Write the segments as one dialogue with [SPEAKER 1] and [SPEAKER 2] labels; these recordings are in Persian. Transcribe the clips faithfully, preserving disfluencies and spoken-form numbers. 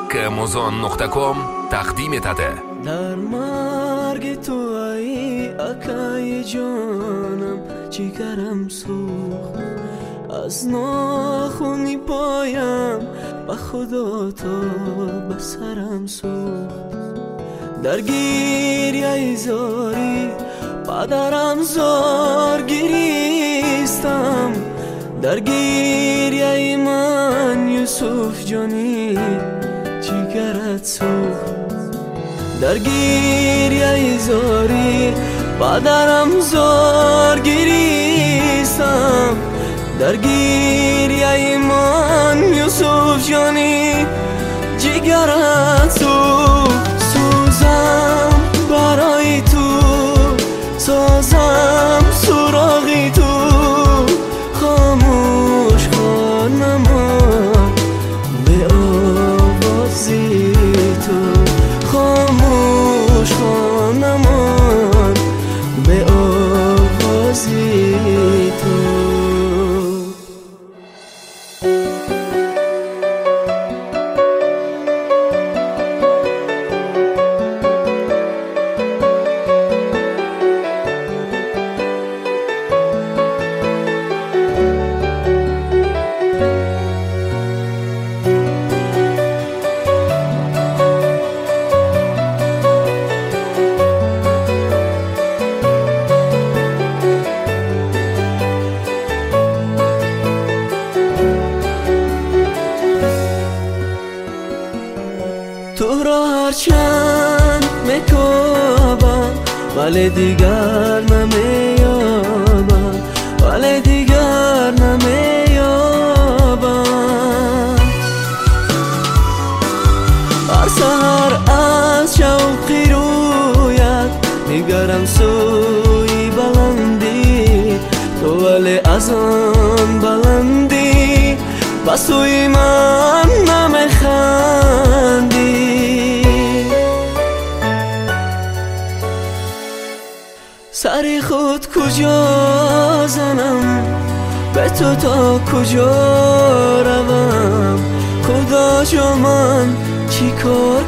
[SPEAKER 1] کامازون نقطه کام تقدیم اتده.
[SPEAKER 2] در مرگ تو ای اکای جانم جگرم سوخت، از ناخونی پایم به خدا تا به سرم سوخت. در گریه زاری پدرم زار گریستم، در گریه من یوسف جانی جگرت سوخت. در گریه زاری پدرم زار گریستم، در گریه من یوسف جانی جگرت سوخت. سوزم برای تو، سازم سراغی تو، خاموش خانمان به آوازی تو، خاموش خانمان به آوازی تو. تو را هرچند میکوبم ولی دیگر نمیابم، ولی دیگر نمیابم. هر سحر از شوقی رویت میگرم سوی بلندی، تو ولی از آن بلندی به سوی من نمیخندی. سری خود کجا زنم، به تو تا کجا روم، خدا جا من چی کار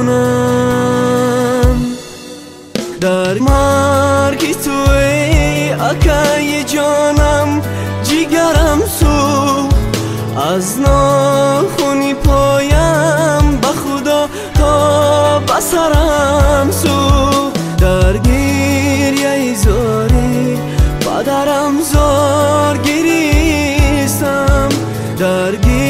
[SPEAKER 2] کنم. در مرگی تو ای اکای جانم جگرم سوخت، از ناخونی پایم به خدا تا به سرم سوخت. در گریه زاری پدرم زار گریستم، در گریه